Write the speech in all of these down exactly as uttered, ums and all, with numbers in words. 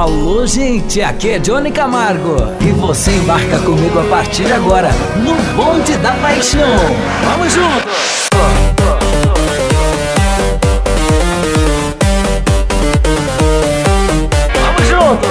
Alô, gente, aqui é Johnny Camargo e você embarca comigo a partir de agora no Bonde da Paixão. Vamos junto! Vamos junto!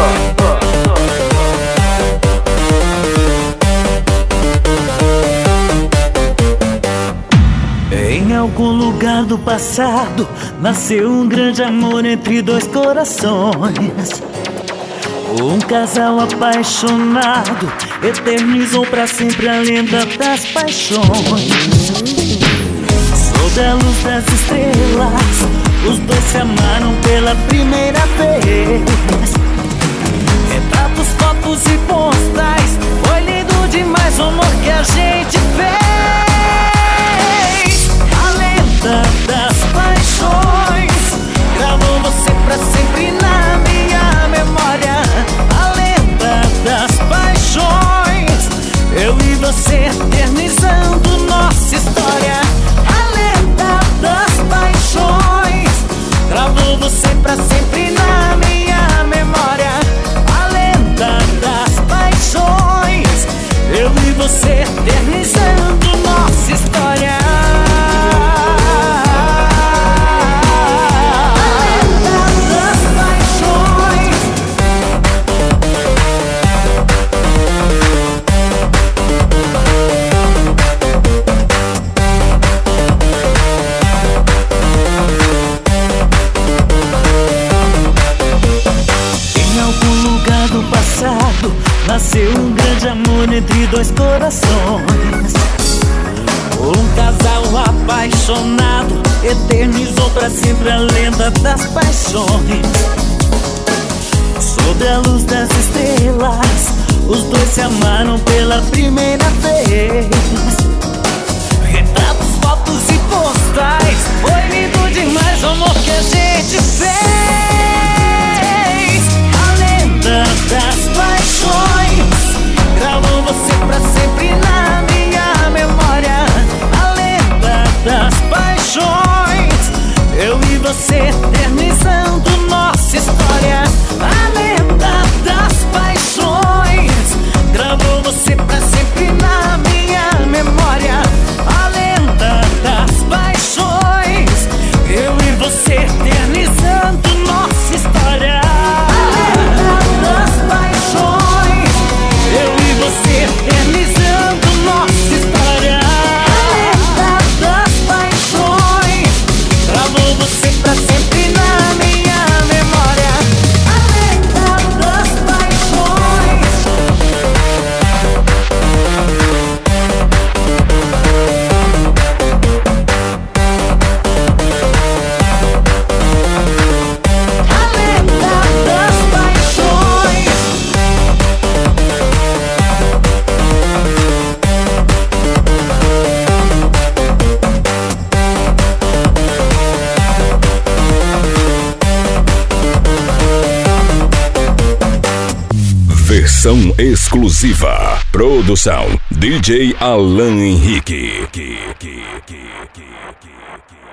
Em algum lugar do passado nasceu um grande amor entre dois corações. Um casal apaixonado eternizou pra sempre a lenda das paixões. Sob a luz das estrelas, os dois se amaram pela primeira vez. Retratos, fotos e postais, foi lindo demais o amor que a gente fez. Das paixões gravou você pra sempre na minha memória. A lenda das paixões, eu e você eternizando nossa história. A lenda das paixões gravou você pra sempre na minha memória. A lenda das paixões, eu e você eternizando nossa história. Nasceu um grande amor entre dois corações. Um casal apaixonado eternizou pra sempre a lenda das paixões. Sob a luz das estrelas, os dois se amaram pela primeira vez. Retratos, fotos e postais, foi lindo demais o amor que a gente fez. A lenda das paixões gravou você pra sempre na minha memória. A lenda das paixões, eu e você eternizando nossa história. A lenda das paixões gravou você pra sempre na minha memória. A lenda das paixões, eu e você eternizando nossa história. Eu e você eternizando nossa história. A lenda das paixões gravou você pra sempre na minha memória. A lenda das paixões. A lenda das paixões. Versão exclusiva. Produção D J Alan Henrique.